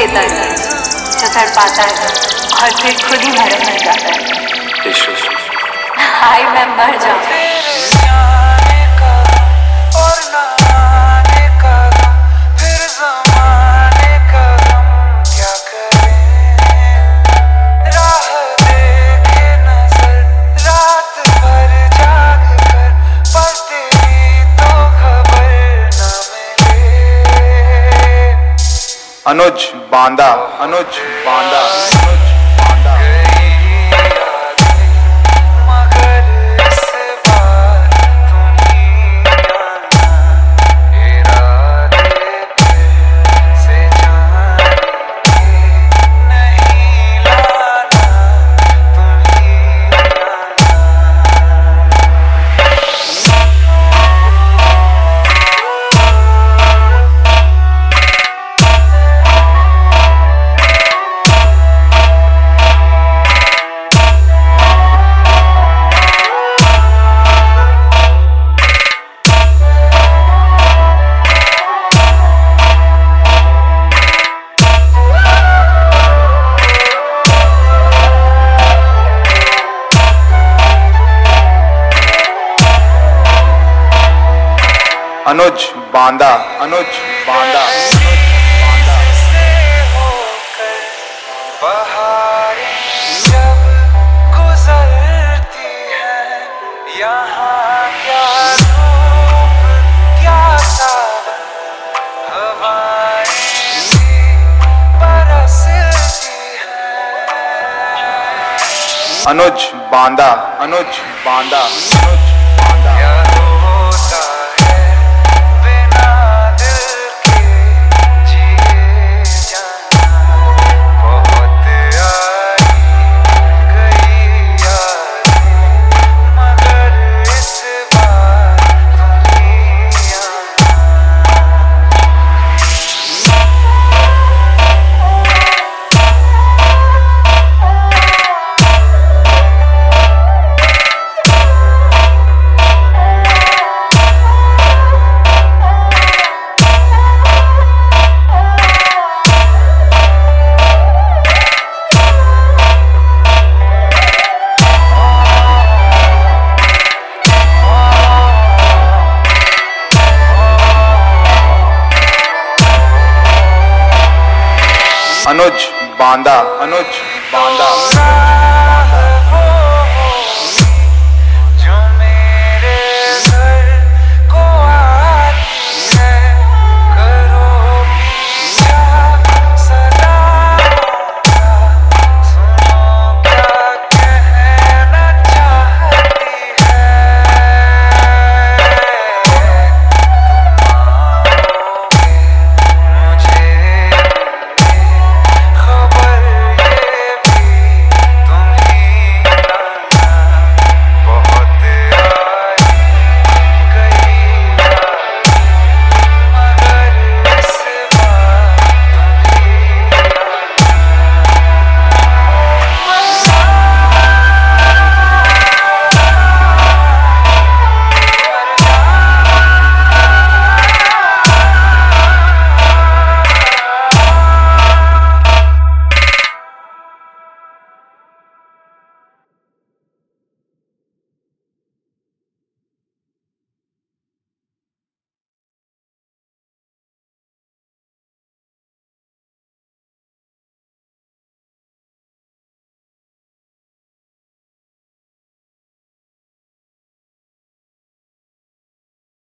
देता है जो तड़पाता है और फिर खुद ही मरने लग जाता है। हाय मैं मर जाऊँ। अनुज बांदा, अनुज बांदा, अनुज बांदा। मगर इस बार तुम ही आना, इरादे फिर से जाने के नहीं लाना, तुम ही आना। अनुज बांदा, अनुज बांदा, से होकर बहारें जब गुजरती हैं, यहाँ क्या धूप क्या सावन, हवाएं भी बरसती हैं। अनुज बांदा, अनुज बांदा, अनुज बांदा। क्या होता है बिना दिल के जिए जाना, बहुत आई गई यादें, मगर इस बार तुम ही आना। अनुज बांदा, अनुज बांदा।